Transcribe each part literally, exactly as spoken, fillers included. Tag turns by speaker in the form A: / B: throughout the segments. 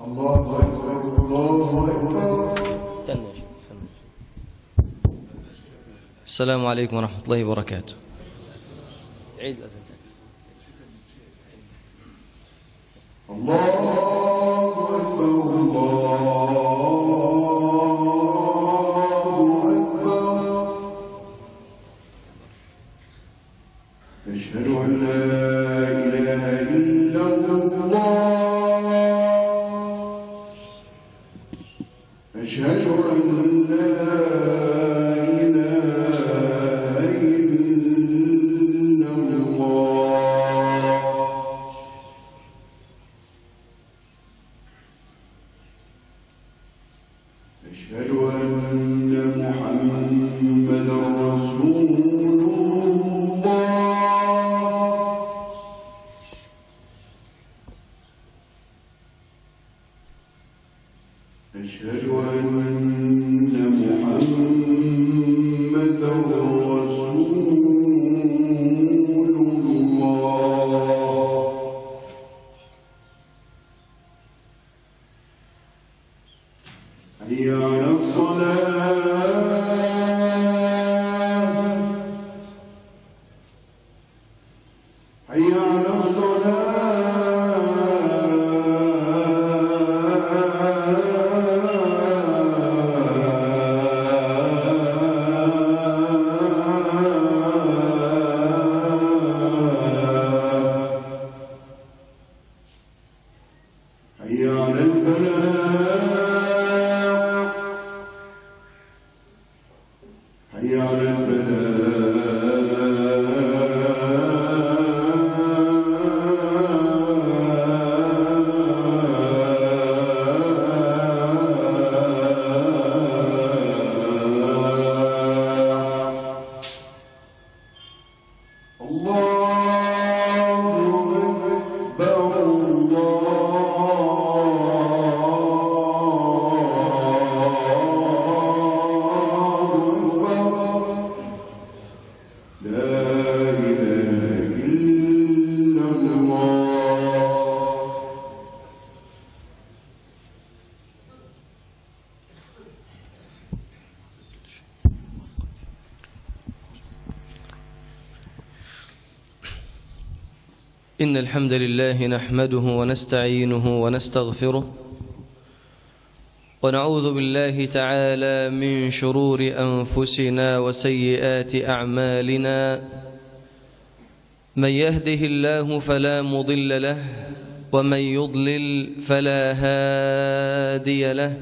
A: الله أكبر الله أكبر.
B: السلام عليكم ورحمة الله وبركاته. عيد الأذان.
A: الله أكبر الله أكبر. أشهد أن لا إله إلا الله. أشهد أن لا
B: إن الحمد لله نحمده ونستعينه ونستغفره ونعوذ بالله تعالى من شرور أنفسنا وسيئات أعمالنا. من يهده الله فلا مضل له ومن يضلل فلا هادي له.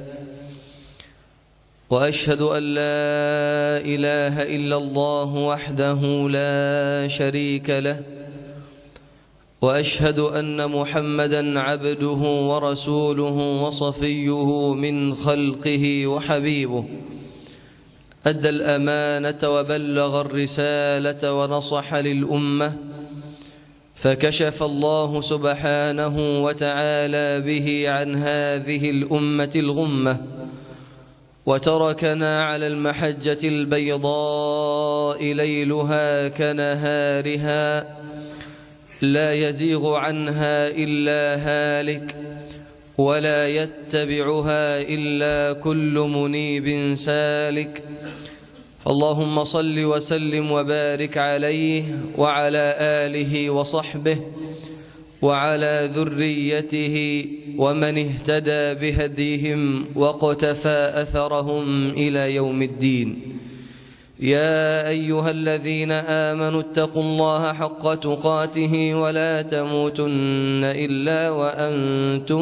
B: وأشهد أن لا إله إلا الله وحده لا شريك له. وأشهد أن محمدا عبده ورسوله وصفيه من خلقه وحبيبه. أدى الأمانة وبلغ الرسالة ونصح للأمة، فكشف الله سبحانه وتعالى به عن هذه الأمة الغمة، وتركنا على المحجة البيضاء ليلها كنهارها لا يزيغ عنها إلا هالك، ولا يتبعها إلا كل منيب سالك. اللهم صل وسلم وبارك عليه وعلى آله وصحبه وعلى ذريته ومن اهتدى بهديهم واقتفى أثرهم إلى يوم الدين. يا أيها الذين آمنوا اتقوا الله حق تقاته ولا تموتن إلا وأنتم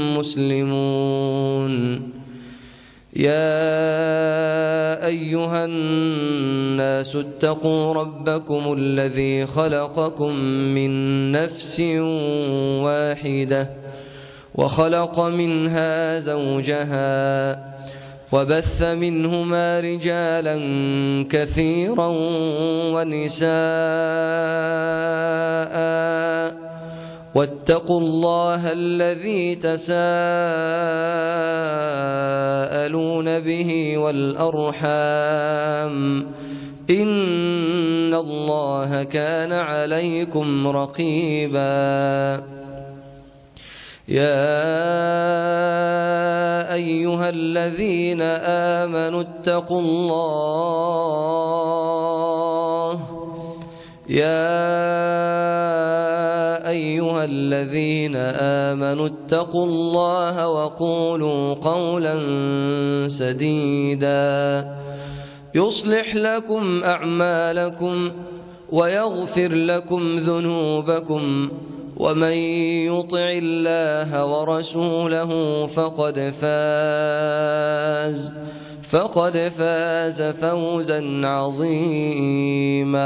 B: مسلمون. يا أيها الناس اتقوا ربكم الذي خلقكم من نفس واحدة وخلق منها زوجها وبث منهما رجالا كثيرا ونساء، واتقوا الله الذي تساءلون به والأرحام، إن الله كان عليكم رقيبا. يا أيها الذين آمنوا اتقوا الله يا أيها الذين آمنوا اتقوا الله وقولوا قولا سديدا يصلح لكم أعمالكم ويغفر لكم ذنوبكم ومن يطع الله ورسوله فقد فاز فقد فاز فوزا عظيما.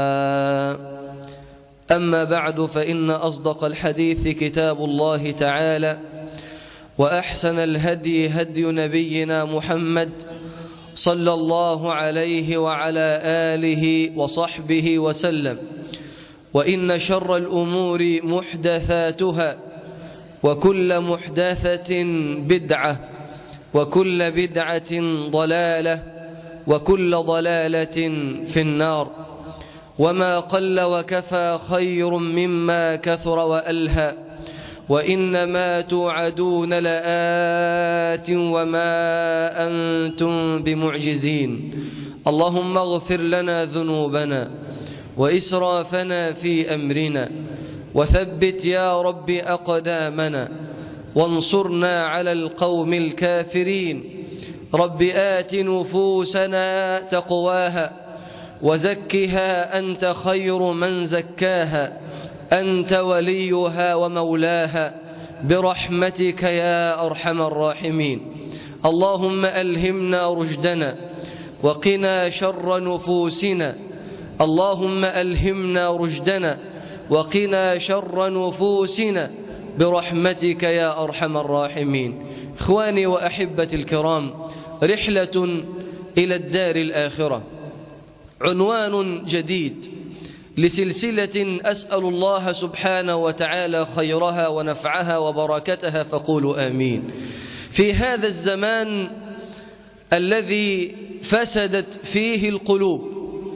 B: أما بعد، فإن أصدق الحديث كتاب الله تعالى، وأحسن الهدي هدي نبينا محمد صلى الله عليه وعلى آله وصحبه وسلم، وإن شر الأمور محدثاتها، وكل محدثة بدعة، وكل بدعة ضلالة، وكل ضلالة في النار. وما قل وكفى خير مما كثر وألهى، وإنما توعدون لآت وما أنتم بمعجزين. اللهم اغفر لنا ذنوبنا وإسرافنا في أمرنا، وثبت يا رب أقدامنا، وانصرنا على القوم الكافرين. رب آت نفوسنا تقواها وزكها أنت خير من زكاها، أنت وليها ومولاها، برحمتك يا أرحم الراحمين. اللهم ألهمنا رشدنا وقنا شر نفوسنا. اللهم ألهمنا رشدنا وقنا شر نفوسنا برحمتك يا أرحم الراحمين. إخواني وأحبتي الكرام، رحلة إلى الدار الآخرة، عنوان جديد لسلسلة أسأل الله سبحانه وتعالى خيرها ونفعها وبركتها، فقولوا آمين. في هذا الزمان الذي فسدت فيه القلوب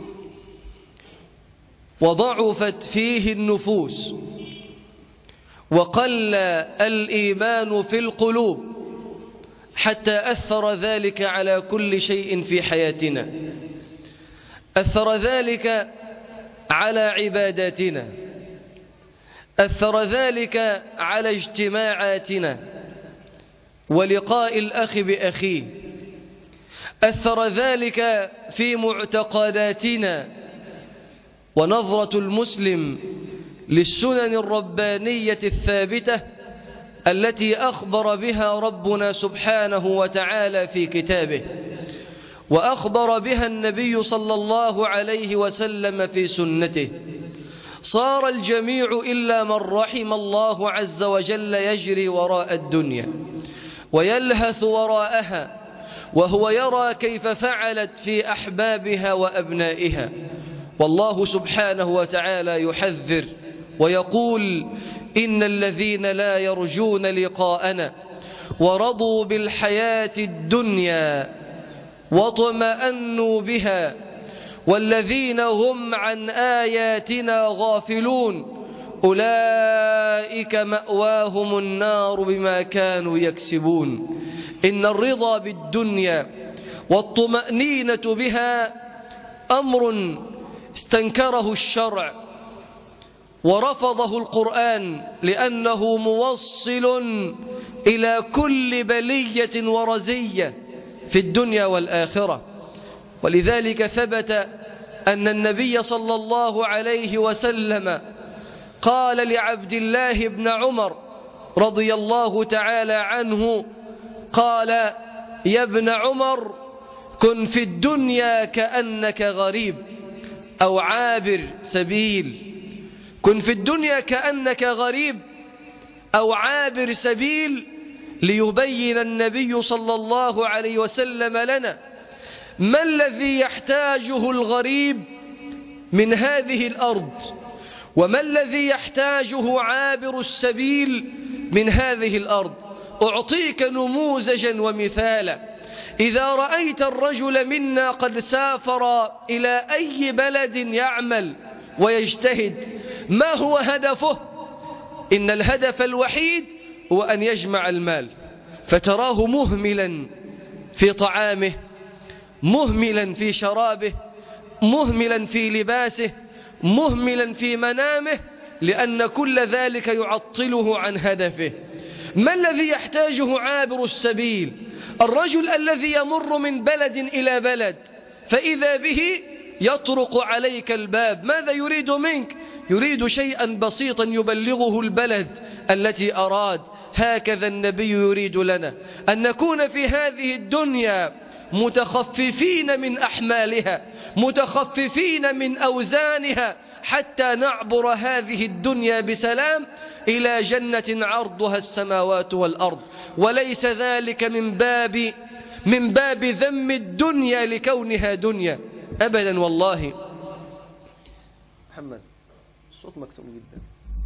B: وضعفت فيه النفوس وقل الإيمان في القلوب، حتى أثر ذلك على كل شيء في حياتنا، أثر ذلك على عباداتنا، أثر ذلك على اجتماعاتنا ولقاء الأخ بأخيه، أثر ذلك في معتقداتنا ونظرة المسلم للسنن الربانية الثابتة التي أخبر بها ربنا سبحانه وتعالى في كتابه، وأخبر بها النبي صلى الله عليه وسلم في سنته. صار الجميع إلا من رحم الله عز وجل يجري وراء الدنيا ويلهث وراءها، وهو يرى كيف فعلت في أحبابها وأبنائها. والله سبحانه وتعالى يحذر ويقول: إن الذين لا يرجون لقاءنا ورضوا بالحياة الدنيا واطمأنوا بها والذين هم عن آياتنا غافلون أولئك مأواهم النار بما كانوا يكسبون. إن الرضا بالدنيا والطمأنينة بها أمر استنكره الشرع ورفضه القرآن، لأنه موصل إلى كل بلية ورزية في الدنيا والآخرة. ولذلك ثبت أن النبي صلى الله عليه وسلم قال لعبد الله بن عمر رضي الله تعالى عنه، قال: يا ابن عمر، كن في الدنيا كأنك غريب أو عابر سبيل. كن في الدنيا كأنك غريب أو عابر سبيل، ليبين النبي صلى الله عليه وسلم لنا ما الذي يحتاجه الغريب من هذه الأرض، وما الذي يحتاجه عابر السبيل من هذه الأرض. أعطيك نموذجا ومثالا. إذا رأيت الرجل منا قد سافر إلى أي بلد يعمل ويجتهد، ما هو هدفه؟ إن الهدف الوحيد هو أن يجمع المال. فتراه مهملا في طعامه، مهملا في شرابه، مهملا في لباسه، مهملا في منامه، لأن كل ذلك يعطله عن هدفه. ما الذي يحتاجه عابر السبيل؟ الرجل الذي يمر من بلد إلى بلد فإذا به يطرق عليك الباب، ماذا يريد منك؟ يريد شيئا بسيطا يبلغه البلد التي أراد. هكذا النبي يريد لنا أن نكون في هذه الدنيا متخففين من أحمالها، متخففين من أوزانها، حتى نعبر هذه الدنيا بسلام إلى جنة عرضها السماوات والأرض. وليس ذلك من باب من باب ذم الدنيا لكونها دنيا أبدا. والله محمد الصوت مكتوم جدا.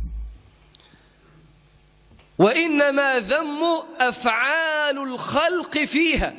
B: وإنما ذم أفعال الخلق فيها.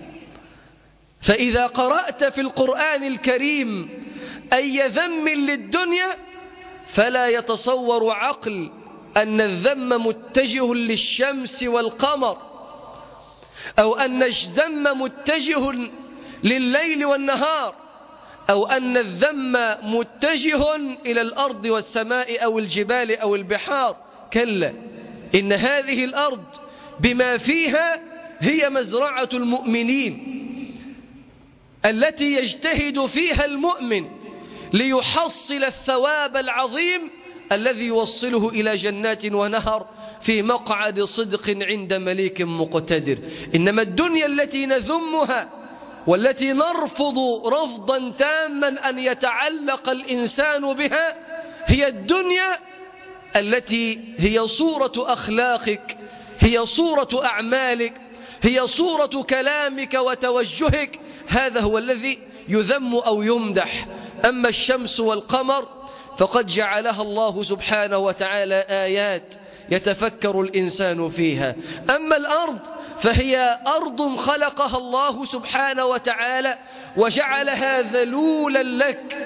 B: فإذا قرأت في القرآن الكريم أي ذم للدنيا فلا يتصور عقل أن الذم متجه للشمس والقمر، أو أن الذم متجه لليل والنهار، أو أن الذم متجه إلى الأرض والسماء أو الجبال أو البحار. كلا، إن هذه الأرض بما فيها هي مزرعة المؤمنين التي يجتهد فيها المؤمن ليحصل الثواب العظيم الذي يوصله إلى جنات ونهر في مقعد صدق عند مليك مقتدر. إنما الدنيا التي نذمها والتي نرفض رفضا تاما أن يتعلق الإنسان بها هي الدنيا التي هي صورة أخلاقك، هي صورة أعمالك، هي صورة كلامك وتوجهك. هذا هو الذي يذم أو يمدح. أما الشمس والقمر فقد جعلها الله سبحانه وتعالى آيات يتفكر الإنسان فيها. أما الأرض فهي أرض خلقها الله سبحانه وتعالى وجعلها ذلولا لك،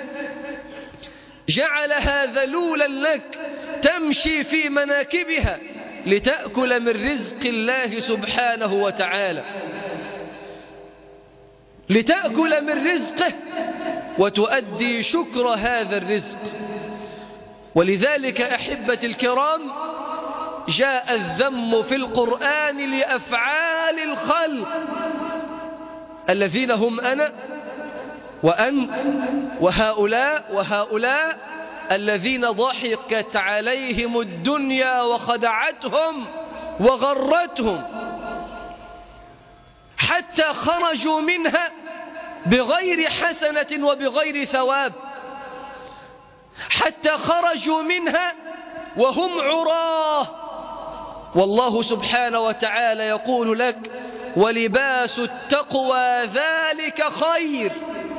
B: جعلها ذلولا لك تمشي في مناكبها لتأكل من رزق الله سبحانه وتعالى، لتأكل من رزقه وتؤدي شكر هذا الرزق. ولذلك أحبتي الكرام جاء الذم في القرآن لأفعال الخلق الذين هم أنا وأنت وهؤلاء وهؤلاء الذين ضحكت عليهم الدنيا وخدعتهم وغرتهم حتى خرجوا منها بغير حسنة وبغير ثواب، حتى خرجوا منها وهم عراه. والله سبحانه وتعالى يقول لك: ولباس التقوى ذلك خير،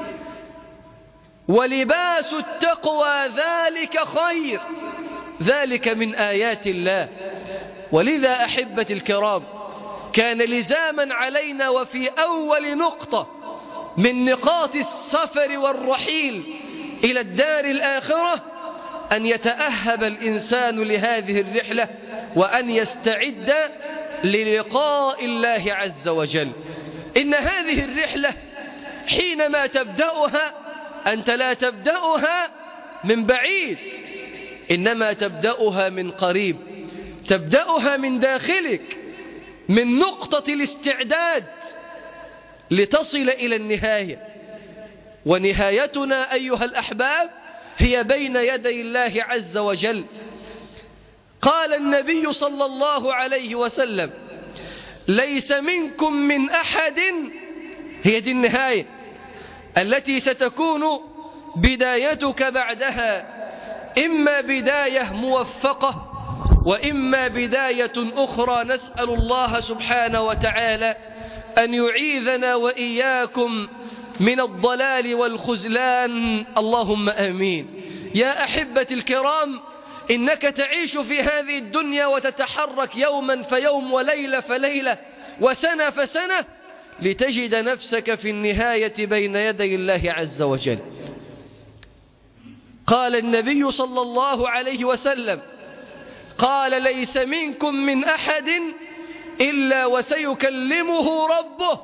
B: ولباس التقوى ذلك خير، ذلك من آيات الله. ولذا أحبتي الكرام كان لزاما علينا وفي أول نقطة من نقاط السفر والرحيل إلى الدار الآخرة أن يتأهب الإنسان لهذه الرحلة وأن يستعد للقاء الله عز وجل. إن هذه الرحلة حينما تبدأها أنت لا تبدأها من بعيد، إنما تبدأها من قريب، تبدأها من داخلك، من نقطة الاستعداد لتصل إلى النهاية. ونهايتنا أيها الأحباب هي بين يدي الله عز وجل. قال النبي صلى الله عليه وسلم: ليس منكم من أحد، هي دي النهاية التي ستكون بدايتك بعدها، إما بداية موفقة وإما بداية أخرى. نسأل الله سبحانه وتعالى أن يعيذنا وإياكم من الضلال والخذلان، اللهم آمين. يا أحبتي الكرام، إنك تعيش في هذه الدنيا وتتحرك يوما فيوم وليلة فليلة وسنة فسنة لتجد نفسك في النهاية بين يدي الله عز وجل. قال النبي صلى الله عليه وسلم: قال: ليس منكم من أحد إلا وسيكلمه ربه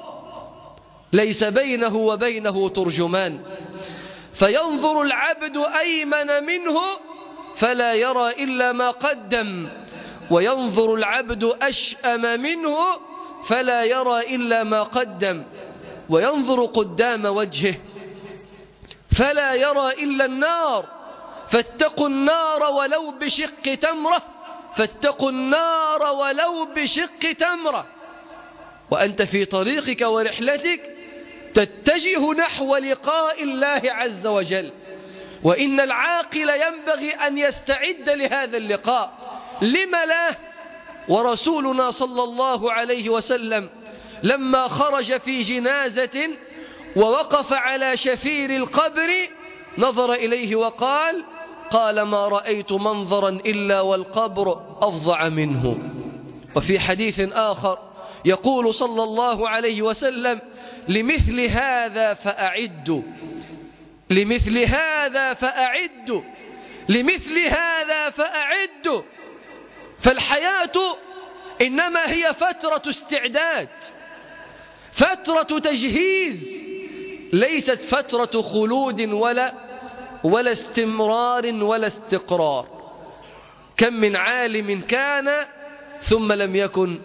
B: ليس بينه وبينه ترجمان، فينظر العبد أيمن منه فلا يرى إلا ما قدم، وينظر العبد أشأم منه فلا يرى إلا ما قدم، وينظر قدام وجهه فلا يرى إلا النار، فاتقوا النار ولو بشق تمرة، فاتقوا النار ولو بشق تمرة. وأنت في طريقك ورحلتك تتجه نحو لقاء الله عز وجل، وإن العاقل ينبغي أن يستعد لهذا اللقاء. لم لا؟ ورسولنا صلى الله عليه وسلم لما خرج في جنازة ووقف على شفير القبر نظر إليه وقال قال ما رأيت منظرا إلا والقبر أفظع منه. وفي حديث آخر يقول صلى الله عليه وسلم لمثل هذا فأعدوا، لمثل هذا فأعدوا، لمثل هذا فأعدوا. فالحياة إنما هي فترة استعداد، فترة تجهيز، ليست فترة خلود ولا ولا استمرار ولا استقرار. كم من عالم كان ثم لم يكن،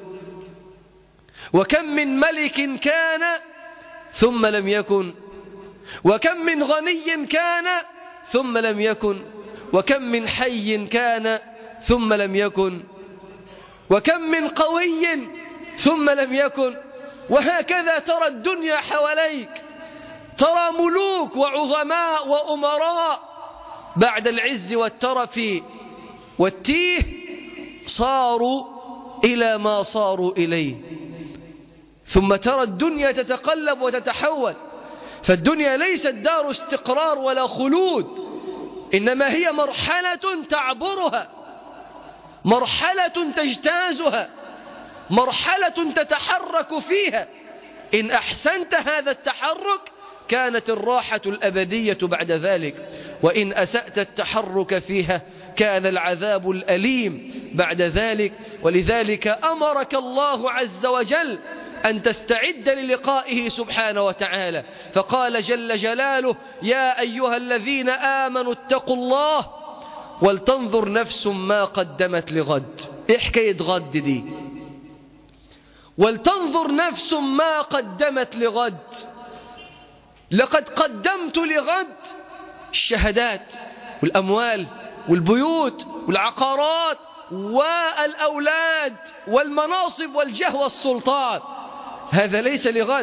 B: وكم من ملك كان ثم لم يكن، وكم من غني كان ثم لم يكن، وكم من حي كان ثم لم يكن، وكم من قوي ثم لم يكن. وهكذا ترى الدنيا حواليك، ترى ملوك وعظماء وأمراء بعد العز والترف والتيه صاروا إلى ما صاروا إليه، ثم ترى الدنيا تتقلب وتتحول. فالدنيا ليست دار استقرار ولا خلود، إنما هي مرحلة تعبرها، مرحلة تجتازها، مرحلة تتحرك فيها. إن أحسنت هذا التحرك كانت الراحة الأبدية بعد ذلك، وإن أسأت التحرك فيها كان العذاب الأليم بعد ذلك. ولذلك أمرك الله عز وجل أن تستعد للقائه سبحانه وتعالى، فقال جل جلاله يا أيها الذين آمنوا اتقوا الله ولتنظر نفس ما قدمت لغد. إيه حكاية غد دي؟ ولتنظر نفس ما قدمت لغد. لقد قدمت لغد الشهادات والأموال والبيوت والعقارات والأولاد والمناصب والجاه والسلطان. هذا ليس لغد،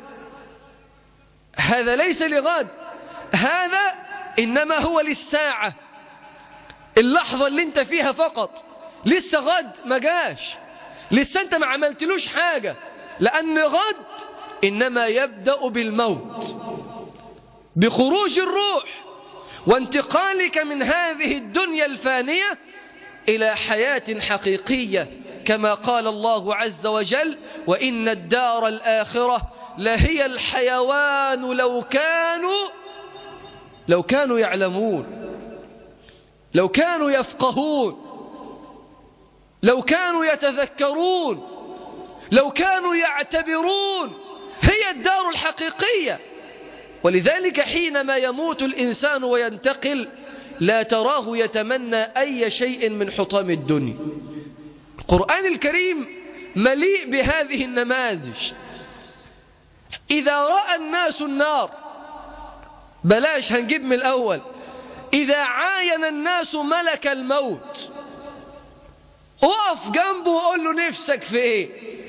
B: هذا ليس لغد، هذا إنما هو للساعة، اللحظة اللي انت فيها فقط. لسه غد ما جاش، لسه انت ما عملتلوش حاجة، لأن غد إنما يبدأ بالموت، بخروج الروح وانتقالك من هذه الدنيا الفانية إلى حياة حقيقية، كما قال الله عز وجل وإن الدار الآخرة لهي الحيوان لو كانوا لو كانوا يعلمون، لو كانوا يفقهون، لو كانوا يتذكرون، لو كانوا يعتبرون، هي الدار الحقيقية. ولذلك حينما يموت الإنسان وينتقل لا تراه يتمنى أي شيء من حطام الدنيا. القرآن الكريم مليء بهذه النماذج. إذا رأى الناس النار، بلاش هنجيب من الأول، إذا عاين الناس ملك الموت وقف جنبه وقول له نفسك في إيه؟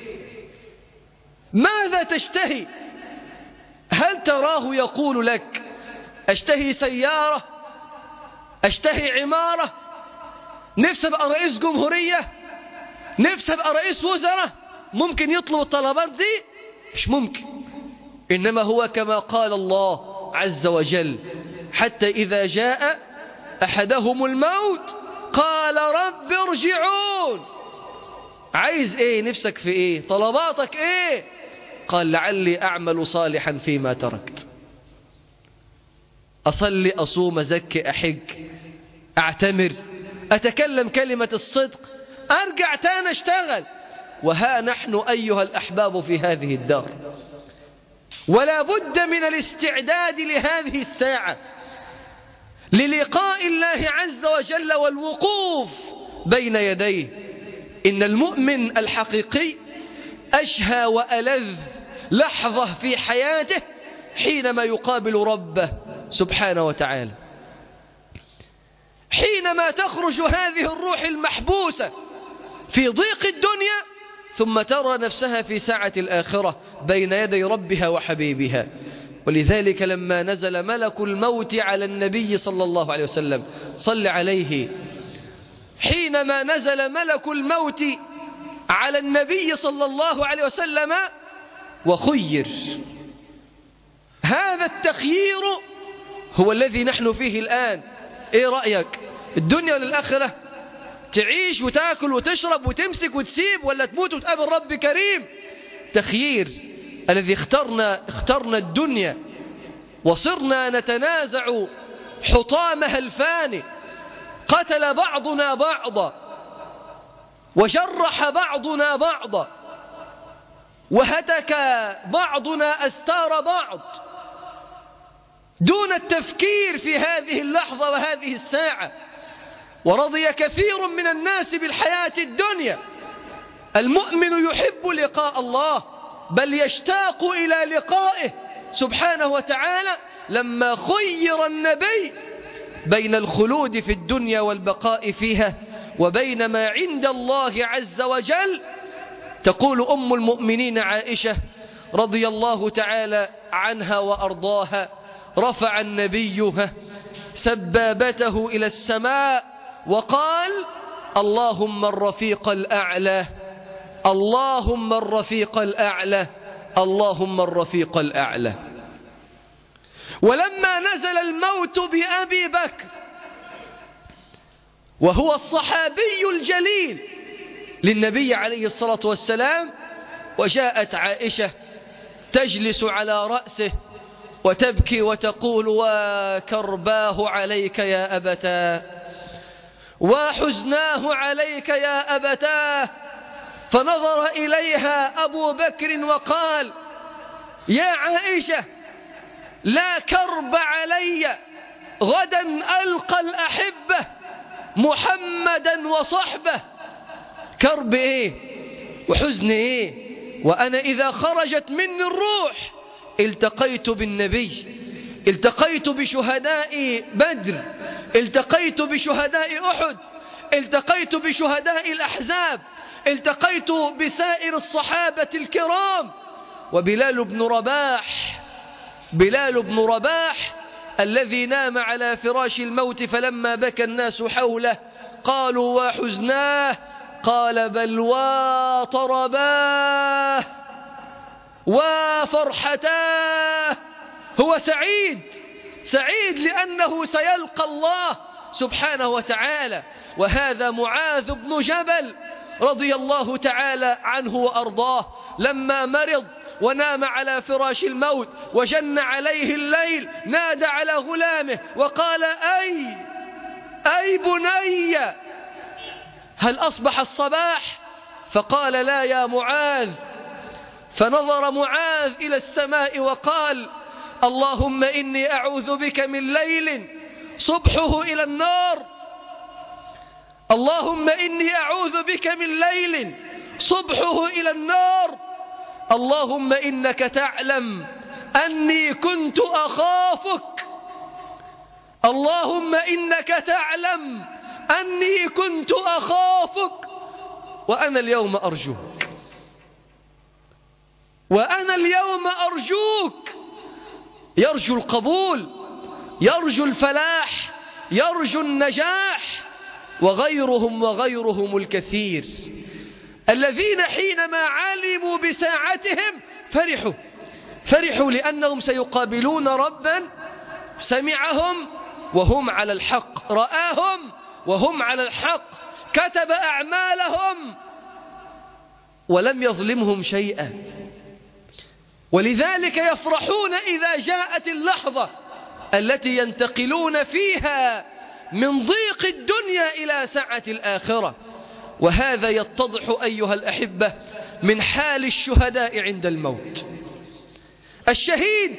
B: ماذا تشتهي؟ هل تراه يقول لك أشتهي سيارة، أشتهي عمارة، نفسي أبقى رئيس جمهورية، نفسي أبقى رئيس وزراء؟ ممكن يطلب الطلبات دي؟ مش ممكن. إنما هو كما قال الله عز وجل حتى إذا جاء أحدهم الموت قال رب ارجعون. عايز إيه؟ نفسك في إيه؟ طلباتك إيه؟ قال لعلي أعمل صالحا فيما تركت، أصلي أصوم أزكي أحج أعتمر أتكلم كلمة الصدق أرجع تاني أشتغل. وها نحن أيها الأحباب في هذه الدار، ولا بد من الاستعداد لهذه الساعة، للقاء الله عز وجل والوقوف بين يديه. إن المؤمن الحقيقي أشهى وألذ لحظة في حياته حينما يقابل ربه سبحانه وتعالى، حينما تخرج هذه الروح المحبوسة في ضيق الدنيا ثم ترى نفسها في ساعة الآخرة بين يدي ربها وحبيبها. ولذلك لما نزل ملك الموت على النبي صلى الله عليه وسلم صل عليه، حينما نزل ملك الموت على النبي صلى الله عليه وسلم وخير، هذا التخيير هو الذي نحن فيه الآن. ايه رأيك؟ الدنيا للآخرة؟ تعيش وتاكل وتشرب وتمسك وتسيب، ولا تموت وتقابل رب كريم؟ تخيير. الذي اخترنا اخترنا الدنيا وصرنا نتنازع حطامها الفاني، قتل بعضنا بعضا وجرح بعضنا بعضا وهتك بعضنا أستار بعض دون التفكير في هذه اللحظة وهذه الساعة. ورضي كثير من الناس بالحياة الدنيا. المؤمن يحب لقاء الله، بل يشتاق إلى لقائه سبحانه وتعالى. لما خير النبي بين الخلود في الدنيا والبقاء فيها وبين ما عند الله عز وجل، تقول أم المؤمنين عائشة رضي الله تعالى عنها وأرضاها: رفع النبي سبابته إلى السماء وقال: اللهم الرفيق الأعلى، اللهم الرفيق الأعلى، اللهم الرفيق الأعلى. ولما نزل الموت بأبي بكر وهو الصحابي الجليل للنبي عليه الصلاة والسلام، وجاءت عائشة تجلس على رأسه وتبكي وتقول: وكرباه عليك يا أبتاه، وحزناه عليك يا أبتاه. فنظر إليها أبو بكر وقال: يا عائشة، لا كرب علي، غدا ألقى الأحبة محمدا وصحبه. كرب إيه وحزن إيه وأنا إذا خرجت مني الروح التقيت بالنبي، التقيت بشهداء بدر، التقيت بشهداء أحد، التقيت بشهداء الأحزاب، التقيت بسائر الصحابة الكرام. وبلال بن رباح، بلال بن رباح الذي نام على فراش الموت، فلما بكى الناس حوله قالوا: وحزناه، قال: بل وطرباه وفرحتاه. هو سعيد، سعيد لأنه سيلقى الله سبحانه وتعالى. وهذا معاذ بن جبل رضي الله تعالى عنه وأرضاه، لما مرض ونام على فراش الموت وجن عليه الليل، نادى على غلامه وقال: أي أي بني، هل أصبح الصباح؟ فقال: لا يا معاذ. فنظر معاذ إلى السماء وقال: اللهم إني أعوذ بك من ليل صبحه إلى النار، اللهم إني أعوذ بك من ليل صبحه إلى النار، اللهم إنك تعلم أني كنت أخافك، اللهم إنك تعلم أني كنت أخافك، وأنا اليوم أرجوك، وأنا اليوم أرجوك. يرجو القبول، يرجو الفلاح، يرجو النجاح. وغيرهم وغيرهم الكثير الذين حينما علموا بساعتهم فرحوا، فرحوا لأنهم سيقابلون ربا سمعهم وهم على الحق، رآهم وهم على الحق، كتب أعمالهم ولم يظلمهم شيئا. ولذلك يفرحون إذا جاءت اللحظة التي ينتقلون فيها من ضيق الدنيا إلى سعة الآخرة. وهذا يتضح أيها الأحبة من حال الشهداء عند الموت. الشهيد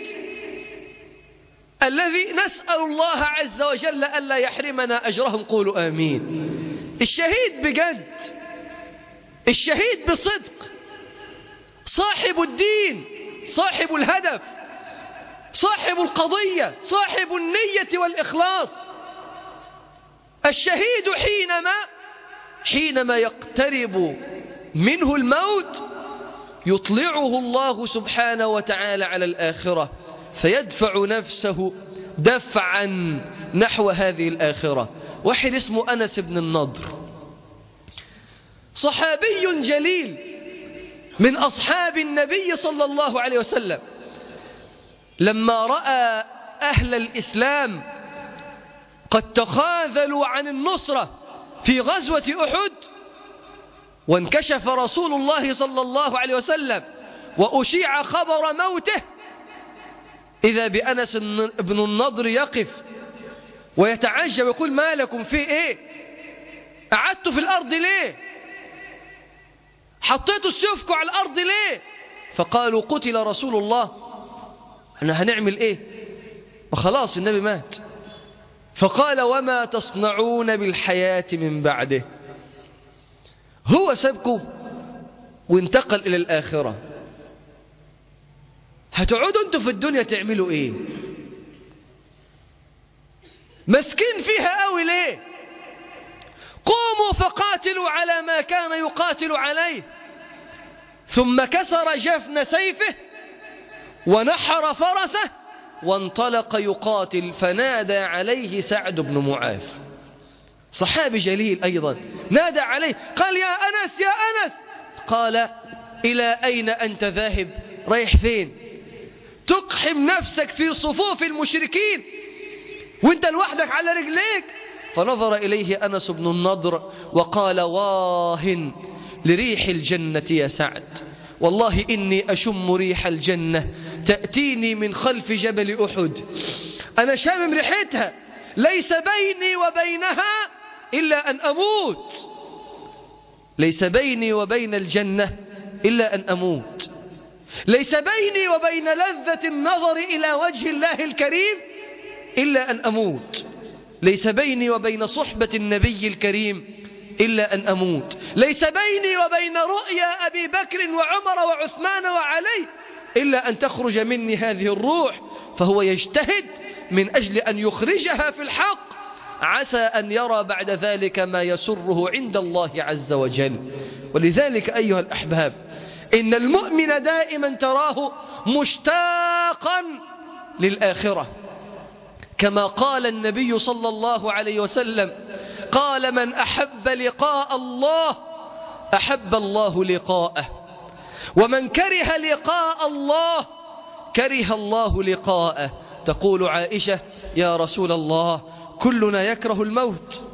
B: الذي نسأل الله عز وجل ألا يحرمنا أجرهم، قولوا آمين. الشهيد بجد، الشهيد بصدق، صاحب الدين، صاحب الهدف، صاحب القضية، صاحب النية والإخلاص. الشهيد حينما حينما يقترب منه الموت يطلعه الله سبحانه وتعالى على الآخرة فيدفع نفسه دفعا نحو هذه الآخرة. واحد اسمه أنس بن النضر، صحابي جليل من أصحاب النبي صلى الله عليه وسلم، لما رأى أهل الإسلام قد تخاذلوا عن النصرة في غزوة أحد وانكشف رسول الله صلى الله عليه وسلم وأشيع خبر موته، إذا بأنس بن النضر يقف ويتعجب ويقول: ما لكم في إيه؟ قعدتوا في الأرض ليه؟ حطيتوا سيوفكم على الأرض ليه؟ فقالوا: قتل رسول الله. احنا هنعمل إيه؟ وخلاص النبي مات. فقال: وما تصنعون بالحياة من بعده؟ هو سابكم وانتقل إلى الآخرة، هتقعدوا انتوا في الدنيا تعملوا ايه؟ مسكين فيها قوي ليه؟ قوموا فقاتلوا على ما كان يقاتل عليه. ثم كسر جفن سيفه ونحر فرسه وانطلق يقاتل، فنادى عليه سعد بن معاذ، صحابي جليل أيضا، نادى عليه قال: يا أنس يا أنس. قال: إلى أين أنت ذاهب؟ رايح فين؟ تقحم نفسك في صفوف المشركين وانت لوحدك على رجليك. فنظر إليه أنس بن النضر وقال: واه لريح الجنة يا سعد، والله إني أشم ريح الجنة تأتيني من خلف جبل أحد، أنا شامم ريحتها، ليس بيني وبينها إلا أن أموت، ليس بيني وبين الجنة إلا أن أموت، ليس بيني وبين لذة النظر إلى وجه الله الكريم إلا أن أموت، ليس بيني وبين صحبة النبي الكريم إلا أن أموت، ليس بيني وبين رؤيا أبي بكر وعمر وعثمان وعلي إلا أن تخرج مني هذه الروح. فهو يجتهد من أجل أن يخرجها في الحق، عسى أن يرى بعد ذلك ما يسره عند الله عز وجل. ولذلك أيها الأحباب، إن المؤمن دائما تراه مشتاقا للآخرة، كما قال النبي صلى الله عليه وسلم: قال: من أحب لقاء الله أحب الله لقاءه، ومن كره لقاء الله كره الله لقاءه. تقول عائشة: يا رسول الله، كلنا يكره الموت،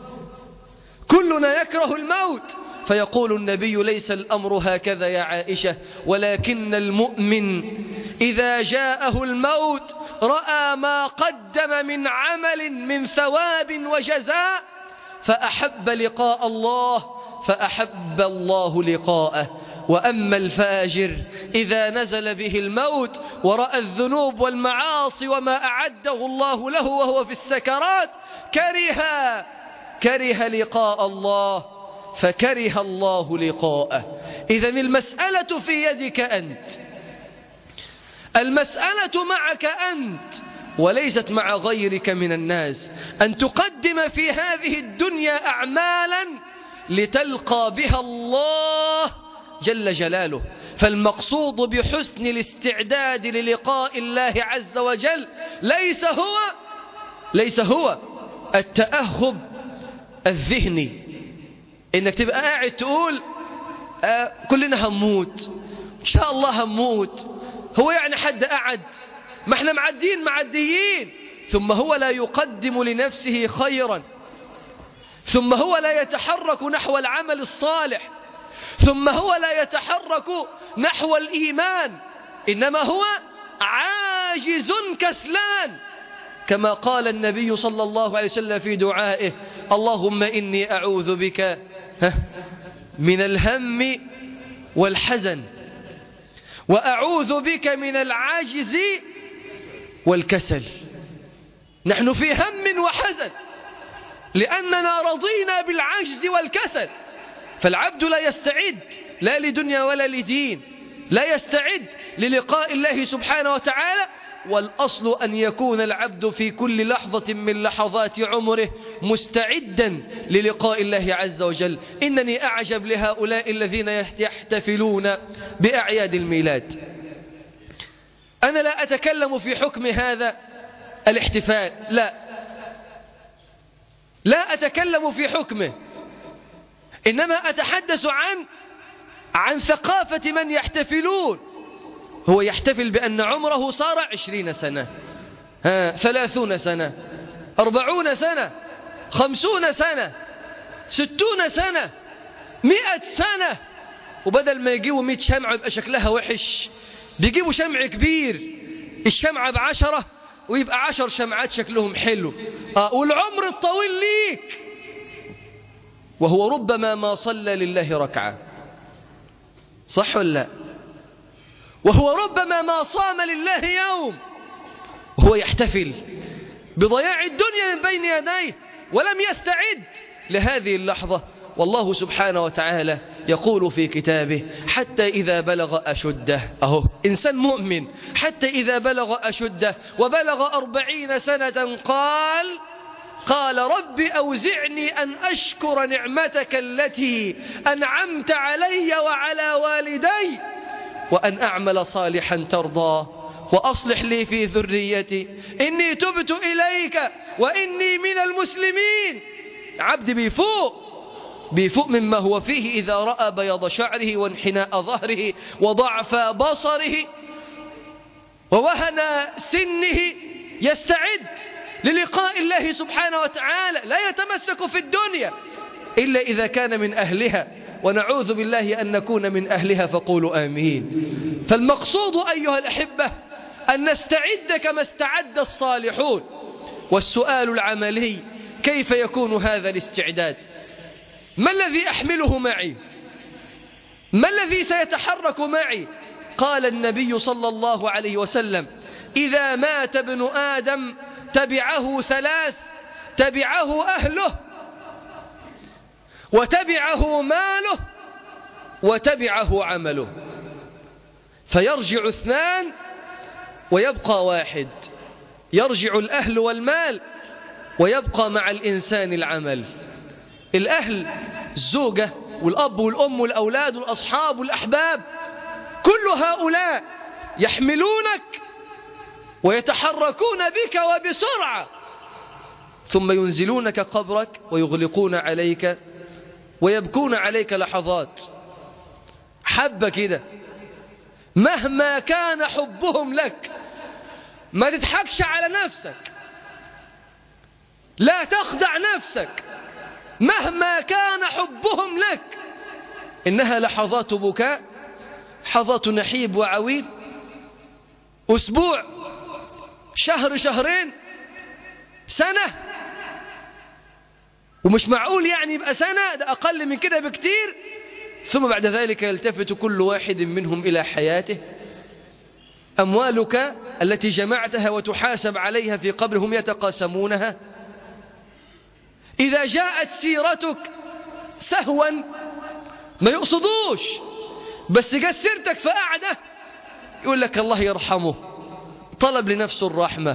B: كلنا يكره الموت. فيقول النبي: ليس الأمر هكذا يا عائشة، ولكن المؤمن إذا جاءه الموت رأى ما قدم من عمل من ثواب وجزاء فأحب لقاء الله فأحب الله لقاءه. وأما الفاجر إذا نزل به الموت ورأى الذنوب والمعاصي وما أعده الله له وهو في السكرات كره كره لقاء الله فكره الله لقاءه. إذن المسألة في يدك أنت، المسألة معك أنت وليست مع غيرك من الناس، أن تقدم في هذه الدنيا أعمالا لتلقى بها الله جل جلاله. فالمقصود بحسن الاستعداد للقاء الله عز وجل ليس هو ليس هو التأهب الذهني، إنك تبقى قاعد تقول آه كلنا هموت، إن شاء الله هموت، هو يعني حد قعد، ما احنا معديين معديين. ثم هو لا يقدم لنفسه خيرا، ثم هو لا يتحرك نحو العمل الصالح، ثم هو لا يتحرك نحو الإيمان، إنما هو عاجز كسلان، كما قال النبي صلى الله عليه وسلم في دعائه: اللهم إني أعوذ بك من الهم والحزن، وأعوذ بك من العجز والكسل. نحن في هم وحزن لأننا رضينا بالعجز والكسل، فالعبد لا يستعد لا لدنيا ولا لدين، لا يستعد للقاء الله سبحانه وتعالى. والأصل أن يكون العبد في كل لحظة من لحظات عمره مستعدا للقاء الله عز وجل. إنني أعجب لهؤلاء الذين يحتفلون بأعياد الميلاد. أنا لا أتكلم في حكم هذا الاحتفال، لا لا أتكلم في حكمه، إنما أتحدث عن عن ثقافة من يحتفلون. هو يحتفل بأن عمره صار عشرين سنة، ها ثلاثون سنة، أربعون سنة، خمسون سنة، ستون سنة، مئة سنة، وبدل ما يجيبوا مئة شمعة يبقى شكلها وحش بيجيبوا شمع كبير الشمعة بعشرة ويبقى عشر شمعات شكلهم حلو. آه والعمر الطويل ليك، وهو ربما ما صلى لله ركعة، صح ولا لا؟ وهو ربما ما صام لله يوم، وهو يحتفل بضياع الدنيا من بين يديه ولم يستعد لهذه اللحظة. والله سبحانه وتعالى يقول في كتابه: حتى إذا بلغ أشده، أهو إنسان مؤمن، حتى إذا بلغ أشده وبلغ أربعين سنة قال قال رب أوزعني أن أشكر نعمتك التي أنعمت علي وعلى والدي وأن أعمل صالحا ترضى وأصلح لي في ذريتي إني تبت إليك وإني من المسلمين. عبد بيفوق بيفوق مما هو فيه إذا رأى بياض شعره وانحناء ظهره وضعف بصره ووهن سنه، يستعد للقاء الله سبحانه وتعالى. لا يتمسك في الدنيا إلا إذا كان من أهلها، ونعوذ بالله أن نكون من أهلها، فقولوا آمين. فالمقصود أيها الأحبة أن نستعد كما استعد الصالحون. والسؤال العملي: كيف يكون هذا الاستعداد؟ ما الذي أحمله معي؟ ما الذي سيتحرك معي؟ قال النبي صلى الله عليه وسلم: إذا مات ابن آدم تبعه ثلاث: تبعه أهله، وتبعه ماله، وتبعه عمله. فيرجع اثنان ويبقى واحد، يرجع الأهل والمال ويبقى مع الإنسان العمل. الأهل، الزوجة والأب والأم والأولاد والأصحاب والأحباب، كل هؤلاء يحملونك ويتحركون بك وبسرعة، ثم ينزلونك قبرك ويغلقون عليك ويبكون عليك لحظات. حبة كده مهما كان حبهم لك، ما تضحكش على نفسك، لا تخدع نفسك، مهما كان حبهم لك إنها لحظات بكاء، لحظات نحيب وعويل، أسبوع، شهر، شهرين، سنة. ومش معقول يعني يبقى سنة، ده أقل من كده بكتير. ثم بعد ذلك يلتفت كل واحد منهم إلى حياته. أموالك التي جمعتها وتحاسب عليها في قبرهم يتقاسمونها. إذا جاءت سيرتك سهوا ما يقصدوش، بس جاءت سيرتك فقعدة يقول لك الله يرحمه، طلب لنفسه الرحمة.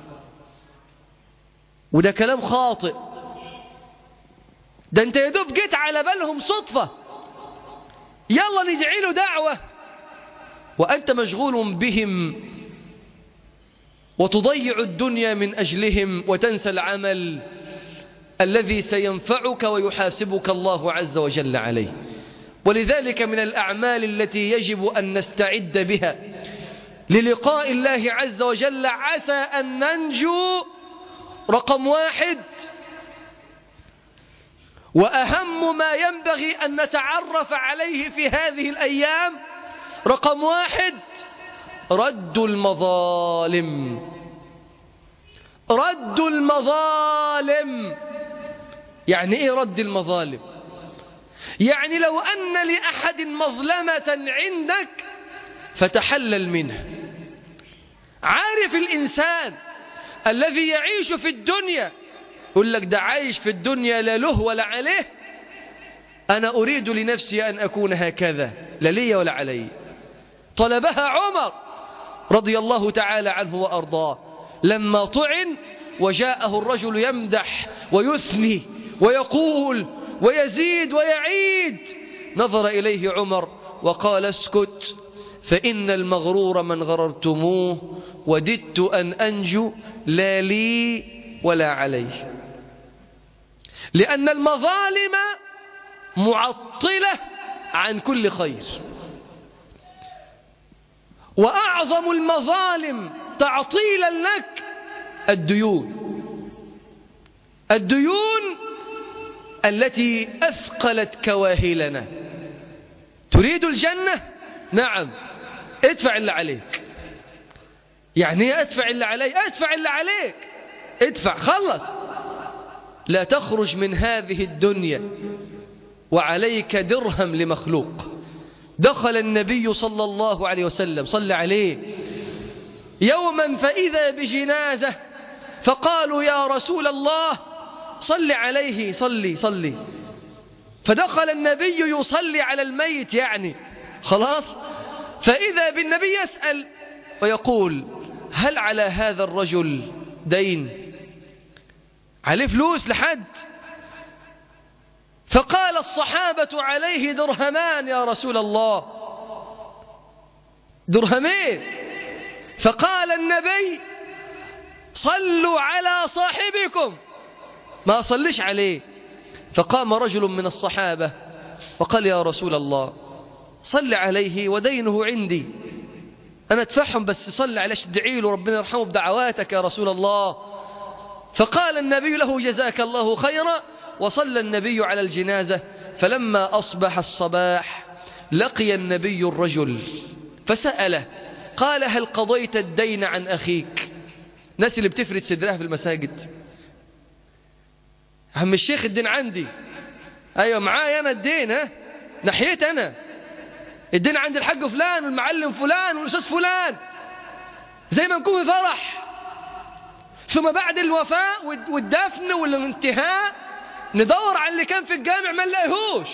B: وده كلام خاطئ. ده انت يدوب جيت على بالهم صدفة، يلا ندعي له دعوة، وأنت مشغول بهم وتضيع الدنيا من أجلهم وتنسى العمل الذي سينفعك ويحاسبك الله عز وجل عليه. ولذلك من الأعمال التي يجب أن نستعد بها للقاء الله عز وجل عسى أن ننجو، رقم واحد وأهم ما ينبغي أن نتعرف عليه في هذه الأيام، رقم واحد رد المظالم. رد المظالم يعني إيه رد المظالم؟ يعني لو أن لأحد مظلمة عندك فتحلل منها. عارف الإنسان الذي يعيش في الدنيا يقول لك ده عايش في الدنيا لا له ولا عليه، أنا أريد لنفسي أن أكون هكذا لا لي ولا علي. طلبها عمر رضي الله تعالى عنه وأرضاه لما طعن وجاءه الرجل يمدح ويثني ويقول ويزيد ويعيد، نظر إليه عمر وقال اسكت فإن المغرور من غررتموه وددت أن أنجو لا لي ولا علي. لأن المظالم معطلة عن كل خير، وأعظم المظالم تعطيلا لك الديون. الديون التي أثقلت كواهلنا. تريد الجنة؟ نعم، ادفع اللي عليك. يعني ادفع اللي عليك، ادفع اللي عليك، ادفع خلص. لا تخرج من هذه الدنيا وعليك درهم لمخلوق. دخل النبي صلى الله عليه وسلم صلى عليه يوما فإذا بجنازة فقالوا يا رسول الله صل عليه، صلي صلي. فدخل النبي يصلي على الميت يعني خلاص، فإذا بالنبي يسأل ويقول هل على هذا الرجل دين؟ عليه فلوس لحد؟ فقال الصحابة عليه درهمان يا رسول الله، درهمين. فقال النبي صلوا على صاحبكم، ما صلش عليه. فقام رجل من الصحابة وقال يا رسول الله صل عليه ودينه عندي، أنا أدفعهم بس صل عليه ادعي له ربنا يرحمه بدعواتك يا رسول الله. فقال النبي له جزاك الله خيرا، وصلى النبي على الجنازة. فلما أصبح الصباح لقي النبي الرجل فسأله قال هل قضيت الدين عن أخيك؟ ناس اللي بتفرد صدرها في المساجد، عم الشيخ الدين عندي، أيوة معايا أنا الدين، ها ناحيت أنا الدين عند الحق فلان والمعلم فلان والأستاذ فلان، زي ما نكون في فرح. ثم بعد الوفاء والدفن والانتهاء ندور على اللي كان في الجامع ما نلاقيهوش،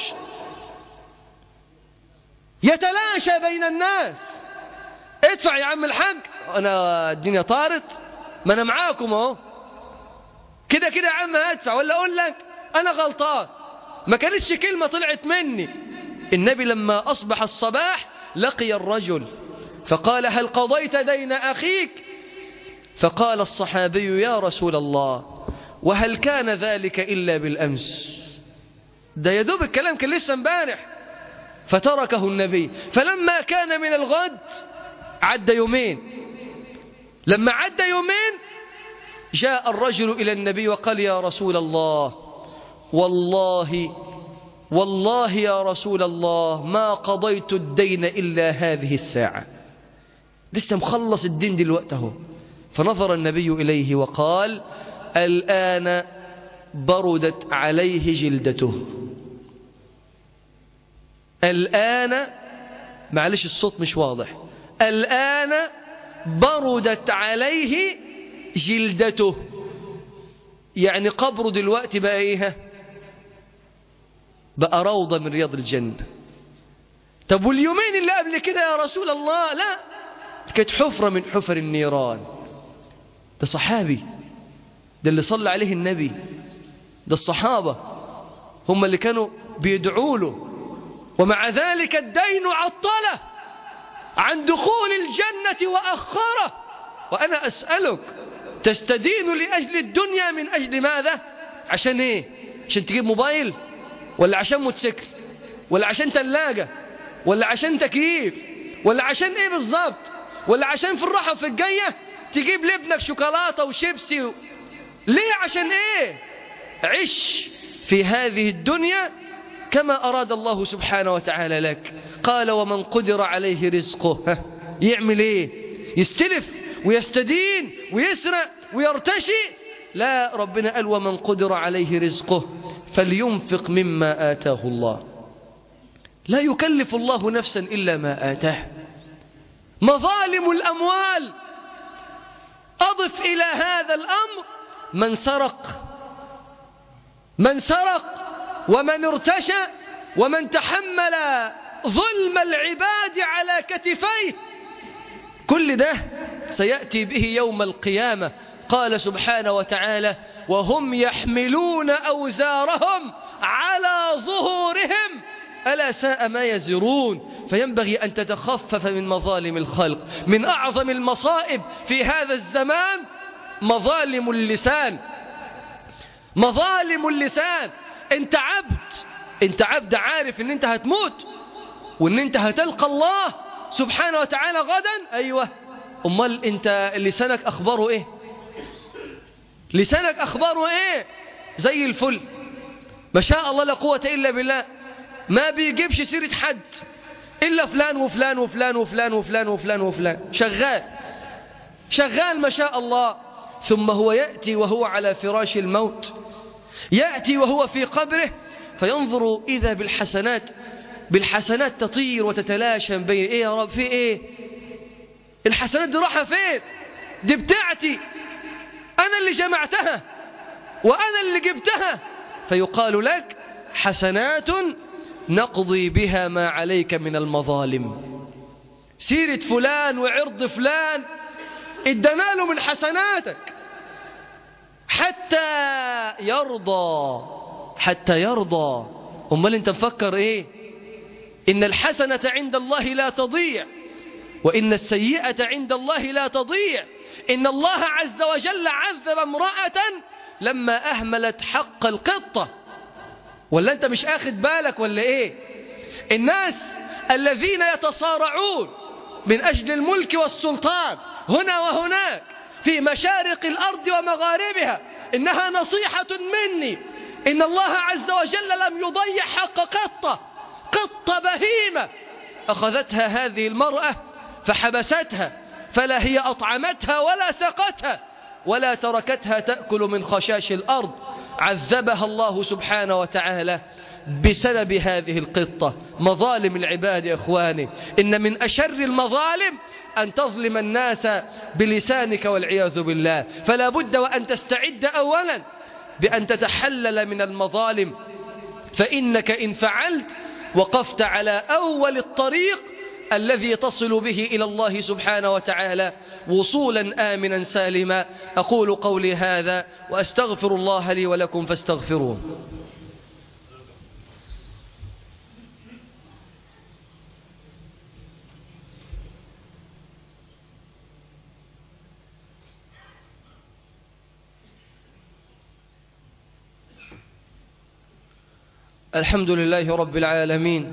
B: يتلاشى بين الناس. ادفع يا عم الحاج، انا الدنيا طارت، ما انا معاكم اهو، كده كده يا عم هدفع، ولا اقول لك انا غلطان، ما كانتش كلمة طلعت مني. النبي لما اصبح الصباح لقي الرجل فقال هل قضيت دين اخيك؟ فقال الصحابي يا رسول الله وهل كان ذلك إلا بالأمس؟ ده يدوب الكلام كان لسه امبارح. فتركه النبي. فلما كان من الغد عد يومين، لما عد يومين جاء الرجل إلى النبي وقال يا رسول الله والله والله يا رسول الله ما قضيت الدين إلا هذه الساعة، لسه مخلص الدين دلوقتي اهو. فنظر النبي إليه وقال الآن بردت عليه جلدته. الآن، معلش الصوت مش واضح، الآن بردت عليه جلدته، يعني قبره دلوقتي بقى ايه؟ بقى روضة من رياض الجنة. طب واليومين اللي قبل كده يا رسول الله؟ لا، كانت حفرة من حفر النيران. ده صحابي، ده اللي صلى عليه النبي، ده الصحابة هم اللي كانوا بيدعوا له، ومع ذلك الدين عطله عن دخول الجنة وأخره. وأنا أسألك تستدين لأجل الدنيا من أجل ماذا؟ عشان إيه؟ عشان تجيب موبايل، ولا عشان موتوسيكل، ولا عشان ثلاجة، ولا عشان تكييف، ولا عشان إيه بالضبط؟ ولا عشان في الراحة في الجاية تجيب لابنك شوكولاتة وشيبسي و... ليه؟ عشان ايه؟ عش في هذه الدنيا كما أراد الله سبحانه وتعالى لك. قال ومن قدر عليه رزقه يعمل ايه؟ يستلف ويستدين ويسرق ويرتشي؟ لا، ربنا قال ومن قدر عليه رزقه فلينفق مما آتاه الله. لا يكلف الله نفسا إلا ما آتاه. مظالم الأموال، أضف إلى هذا الأمر من سرق، من سرق ومن ارتشى ومن تحمل ظلم العباد على كتفيه، كل ده سيأتي به يوم القيامة. قال سبحانه وتعالى: وهم يحملون أوزارهم على ظهورهم ألا ساء ما يزرون. فينبغي أن تتخفف من مظالم الخلق. من أعظم المصائب في هذا الزمان مظالم اللسان، مظالم اللسان. انت عبد، انت عبد عارف ان انت هتموت وان انت هتلقى الله سبحانه وتعالى غدا. ايوه، امال انت لسانك اخباره ايه؟ لسانك اخباره ايه؟ زي الفل ما شاء الله لا قوة الا بالله، ما بيجيبش سيرة حد الا فلان وفلان وفلان وفلان وفلان وفلان وفلان، شغال شغال ما شاء الله. ثم هو يأتي وهو على فراش الموت، يأتي وهو في قبره فينظر إذا بالحسنات، بالحسنات تطير وتتلاشى بين إيه يا رب، في إيه؟ الحسنات دي راحة فين؟ دي بتاعتي، أنا اللي جمعتها وأنا اللي جبتها. فيقال لك: حسنات نقضي بها ما عليك من المظالم. سيرة فلان وعرض فلان ادنا له من حسناتك حتى يرضى، حتى يرضى. أمال أنت مفكر إيه؟ إن الحسنة عند الله لا تضيع، وإن السيئة عند الله لا تضيع. إن الله عز وجل عذب امرأة لما أهملت حق القطة. ولا أنت مش آخد بالك ولا إيه؟ الناس الذين يتصارعون من أجل الملك والسلطان هنا وهناك في مشارق الأرض ومغاربها، إنها نصيحة مني، إن الله عز وجل لم يضيع حق قطة، قطة بهيمة أخذتها هذه المرأة فحبستها، فلا هي أطعمتها ولا سقتها ولا تركتها تأكل من خشاش الأرض. عذبها الله سبحانه وتعالى بسبب هذه القطة. مظالم العباد يا إخواني، إن من أشر المظالم أن تظلم الناس بلسانك والعياذ بالله. فلا بد وأن تستعد أولا بأن تتحلل من المظالم، فإنك إن فعلت وقفت على أول الطريق الذي تصل به إلى الله سبحانه وتعالى وصولا آمنا سالما. أقول قولي هذا وأستغفر الله لي ولكم فاستغفروه. الحمد لله رب العالمين،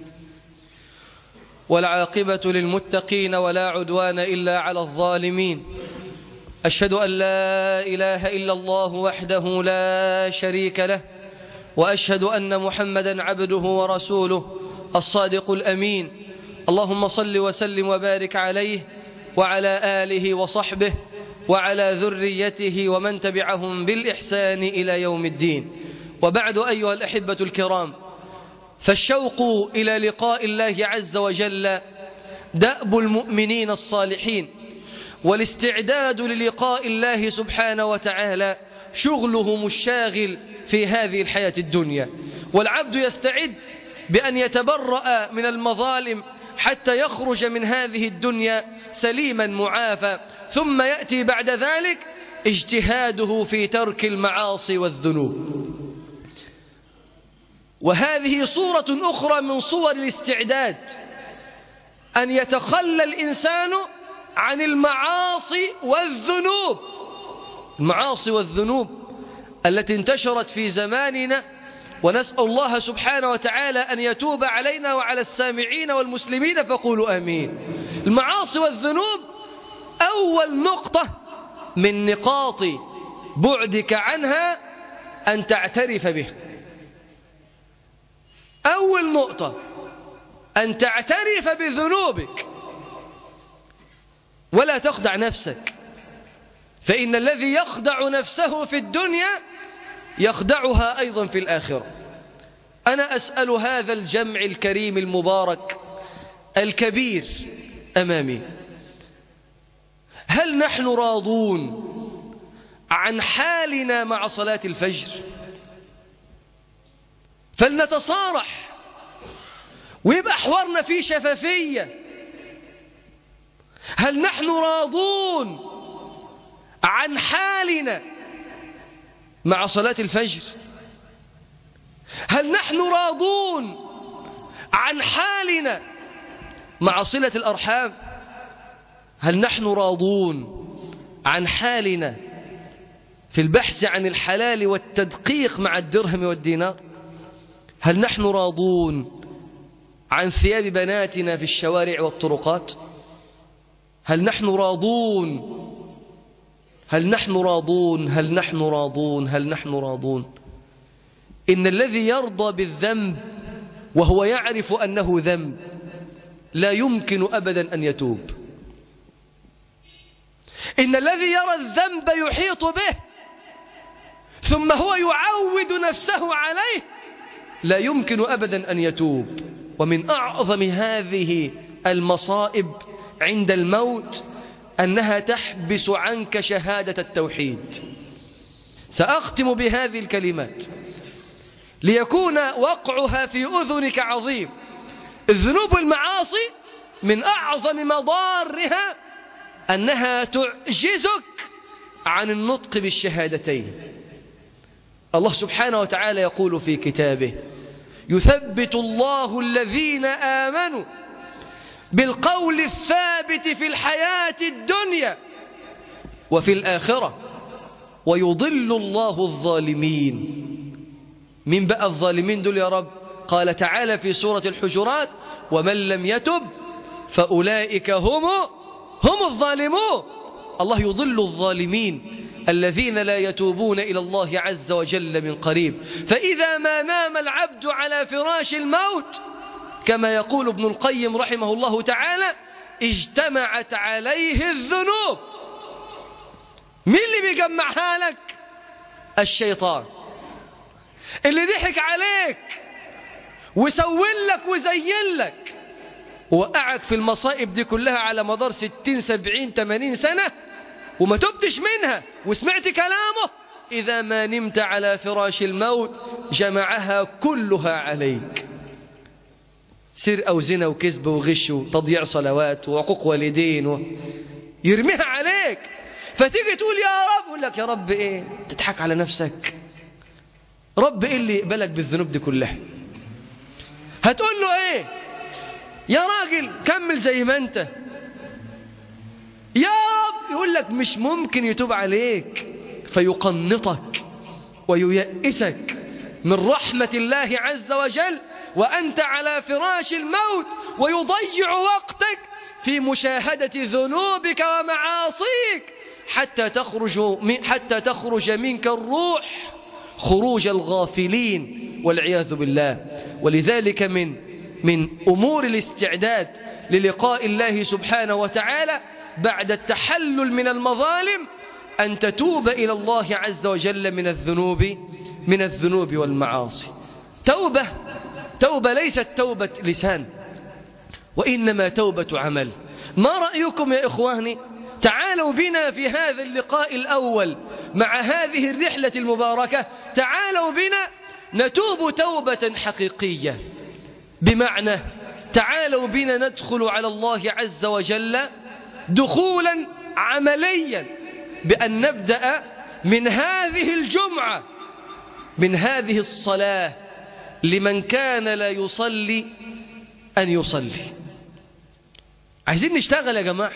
B: والعاقبة للمتقين ولا عدوان إلا على الظالمين. أشهد أن لا إله إلا الله وحده لا شريك له، وأشهد أن محمدا عبده ورسوله الصادق الأمين. اللهم صل وسلم وبارك عليه وعلى آله وصحبه وعلى ذريته ومن تبعهم بالإحسان إلى يوم الدين. وبعد أيها الأحبة الكرام، فالشوق إلى لقاء الله عز وجل دأب المؤمنين الصالحين، والاستعداد للقاء الله سبحانه وتعالى شغلهم الشاغل في هذه الحياة الدنيا. والعبد يستعد بأن يتبرأ من المظالم حتى يخرج من هذه الدنيا سليما معافى، ثم يأتي بعد ذلك اجتهاده في ترك المعاصي والذنوب. وهذه صورة أخرى من صور الاستعداد، أن يتخلى الإنسان عن المعاصي والذنوب. المعاصي والذنوب التي انتشرت في زماننا، ونسأل الله سبحانه وتعالى أن يتوب علينا وعلى السامعين والمسلمين فقولوا آمين. المعاصي والذنوب أول نقطة من نقاط بعدك عنها أن تعترف به. أول نقطة أن تعترف بذنوبك ولا تخدع نفسك، فإن الذي يخدع نفسه في الدنيا يخدعها أيضا في الآخرة. أنا أسأل هذا الجمع الكريم المبارك الكبير أمامي، هل نحن راضون عن حالنا مع صلاة الفجر؟ فلنتصارح ويبقى حوارنا فيه شفافية. هل نحن راضون عن حالنا مع صلاة الفجر؟ هل نحن راضون عن حالنا مع صلة الأرحام؟ هل نحن راضون عن حالنا في البحث عن الحلال والتدقيق مع الدرهم والدينار؟ هل نحن راضون عن ثياب بناتنا في الشوارع والطرقات؟ هل نحن راضون هل نحن راضون هل نحن راضون هل نحن راضون إن الذي يرضى بالذنب وهو يعرف أنه ذنب لا يمكن أبدا أن يتوب. إن الذي يرى الذنب يحيط به ثم هو يعود نفسه عليه لا يمكن أبدا أن يتوب. ومن أعظم هذه المصائب عند الموت أنها تحبس عنك شهادة التوحيد. سأختم بهذه الكلمات ليكون وقعها في أذنك عظيم. الذنوب والمعاصي من أعظم مضارها أنها تعجزك عن النطق بالشهادتين. الله سبحانه وتعالى يقول في كتابه: يثبت الله الذين آمنوا بالقول الثابت في الحياة الدنيا وفي الآخرة ويضل الله الظالمين. من بقى الظالمين دول يا رب؟ قال تعالى في سورة الحجرات: ومن لم يتب فأولئك هم هم الظالمون. الله يضل الظالمين الذين لا يتوبون إلى الله عز وجل من قريب. فإذا ما نام العبد على فراش الموت كما يقول ابن القيم رحمه الله تعالى اجتمعت عليه الذنوب. مين اللي بيجمعها لك؟ الشيطان اللي ضحك عليك وسول لك وزين لك ووقعك في المصائب دي كلها على مدار ستين سبعين ثمانين سنة وما تبتش منها وسمعت كلامه. إذا ما نمت على فراش الموت جمعها كلها عليك: سرقة وزنا وكذب وغش وتضييع صلوات وعقوق والدين و... يرميها عليك. فتيجي تقول يا رب، يقول لك يا رب ايه؟ تضحك على نفسك. رب ايه اللي يقبلك بالذنوب دي كلها؟ هتقول له ايه؟ يا راجل كمل زي ما انت. يا رب يقول لك مش ممكن يتوب عليك، فيقنطك وييئسك من رحمة الله عز وجل وأنت على فراش الموت، ويضيع وقتك في مشاهدة ذنوبك ومعاصيك حتى تخرج حتى تخرج منك الروح خروج الغافلين والعياذ بالله. ولذلك من من أمور الاستعداد للقاء الله سبحانه وتعالى بعد التحلل من المظالم أن تتوب إلى الله عز وجل من الذنوب من الذنوب والمعاصي. توبة توبة ليست توبة لسان، وإنما توبة عمل. ما رأيكم يا إخواني؟ تعالوا بنا في هذا اللقاء الأول مع هذه الرحلة المباركة، تعالوا بنا نتوب توبة حقيقية. بمعنى تعالوا بنا ندخل على الله عز وجل دخولا عمليا، بأن نبدأ من هذه الجمعة، من هذه الصلاة، لمن كان لا يصلي أن يصلي. عايزين نشتغل يا جماعة،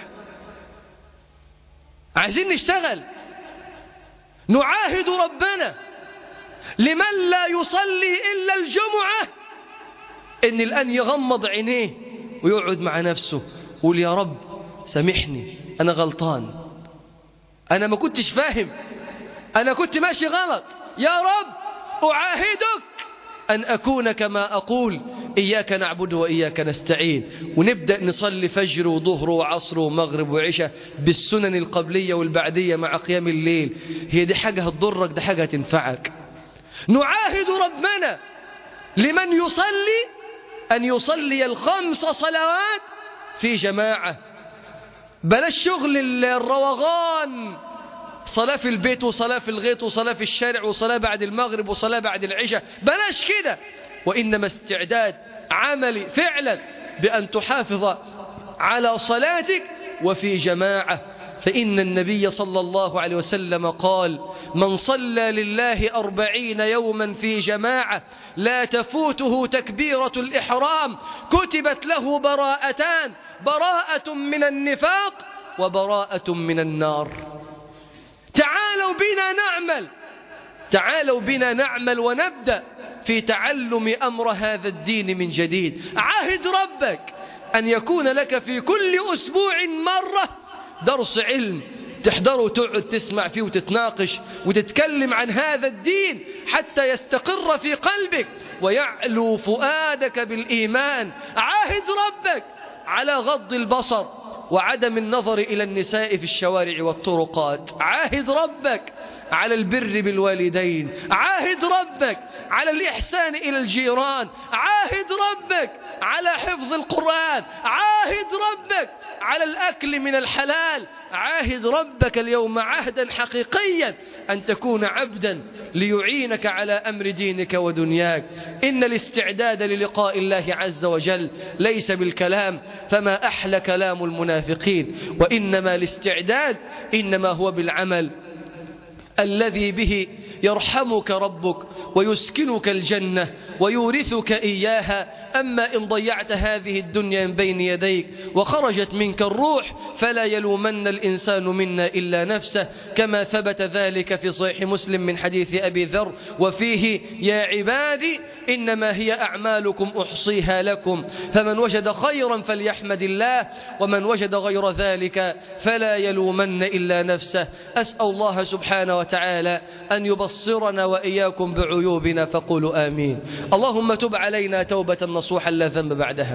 B: عايزين نشتغل، نعاهد ربنا لمن لا يصلي إلا الجمعة إن الآن يغمض عينيه ويقعد مع نفسه ويقول يا رب سامحني، أنا غلطان، أنا ما كنتش فاهم، أنا كنت ماشي غلط، يا رب أعاهدك أن أكون كما أقول إياك نعبد وإياك نستعين. ونبدأ نصلي فجر وظهر وعصر ومغرب وعشاء بالسنن القبلية والبعدية مع قيام الليل. هي دي حاجة هتضرك، دي حاجة هتنفعك. نعاهد ربنا لمن يصلي أن يصلي الخمس صلوات في جماعة. بلاش شغل الروغان، صلاة في البيت وصلاة في الغيط وصلاة في الشارع وصلاة بعد المغرب وصلاة بعد العشاء، بلاش كده. وإنما استعداد عملي فعلا بأن تحافظ على صلاتك وفي جماعة. فإن النبي صلى الله عليه وسلم قال: من صلى لله أربعين يوما في جماعة لا تفوته تكبيرة الإحرام كتبت له براءتان، براءة من النفاق وبراءة من النار. تعالوا بنا نعمل، تعالوا بنا نعمل ونبدأ في تعلم أمر هذا الدين من جديد. عاهد ربك أن يكون لك في كل أسبوع مرة درس علم تحضره وتقعد تسمع فيه وتتناقش وتتكلم عن هذا الدين حتى يستقر في قلبك ويعلو فؤادك بالإيمان. عاهد ربك على غض البصر وعدم النظر إلى النساء في الشوارع والطرقات. عاهد ربك على البر بالوالدين. عاهد ربك على الإحسان إلى الجيران. عاهد ربك على حفظ القرآن. عاهد ربك على الأكل من الحلال. عاهد ربك اليوم عهدا حقيقيا أن تكون عبدا ليعينك على أمر دينك ودنياك. إن الاستعداد للقاء الله عز وجل ليس بالكلام، فما أحلى كلام المنافقين، وإنما الاستعداد إنما هو بالعمل الذي به يرحمك ربك ويسكنك الجنة ويورثك إياها. أما إن ضيعت هذه الدنيا من بين يديك وخرجت منك الروح فلا يلومن الإنسان منا إلا نفسه، كما ثبت ذلك في صحيح مسلم من حديث أبي ذر وفيه: يا عبادي إنما هي أعمالكم أحصيها لكم، فمن وجد خيرا فليحمد الله، ومن وجد غير ذلك فلا يلومن إلا نفسه. أسأل الله سبحانه وتعالى أن يبصرنا وإياكم بعيوبنا، فقولوا آمين. اللهم تب علينا توبة نصوحا لا ذنب بعدها.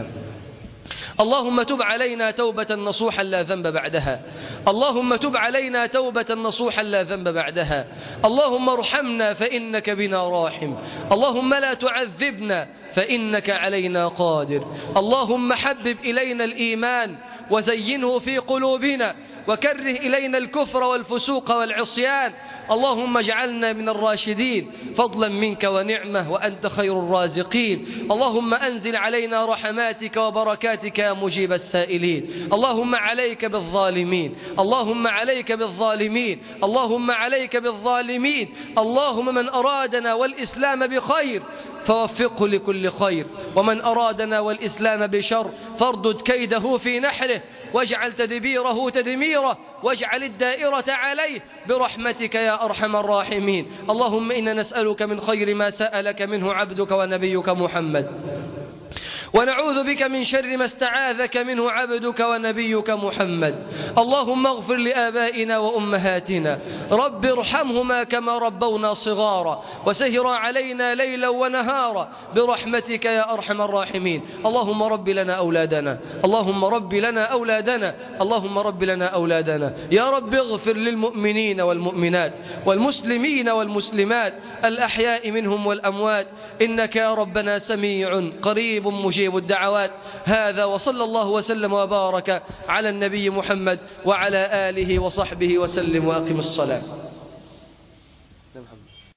B: اللهم تب علينا توبة نصوحا لا ذنب بعدها. اللهم تب علينا توبة نصوحا لا ذنب بعدها. اللهم ارحمنا فإنك بنا راحم. اللهم لا تعذبنا فإنك علينا قادر. اللهم حبب إلينا الإيمان وزينه في قلوبنا وكره إلينا الكفر والفسوق والعصيان. اللهم اجعلنا من الراشدين فضلا منك ونعمة وأنت خير الرازقين. اللهم أنزل علينا رحماتك وبركاتك يا مجيب السائلين. اللهم عليك بالظالمين، اللهم عليك بالظالمين، اللهم عليك بالظالمين. اللهم من أرادنا والإسلام بخير فوفقه لكل خير، ومن أرادنا والإسلام بشر فاردد كيده في نحره، واجعل تدبيره تدميره، واجعل الدائرة عليه برحمتك يا أرحم الراحمين. اللهم إنا نسألك من خير ما سألك منه عبدك ونبيك محمد، ونعوذ بك من شر ما استعاذك منه عبدك ونبيك محمد. اللهم اغفر لآبائنا وأمهاتنا، رب ارحمهما كما ربونا صغارا، وسهر علينا ليلا ونهارا برحمتك يا أرحم الراحمين. اللهم رب لنا أولادنا، اللهم رب لنا أولادنا، اللهم رب لنا أولادنا. يا رب اغفر للمؤمنين والمؤمنات والمسلمين والمسلمات الأحياء منهم والأموات، إنك يا ربنا سميع قريب مجيب الدعوات. هذا وصلى الله وسلم وبارك على النبي محمد وعلى آله وصحبه وسلم، وأقم الصلاة.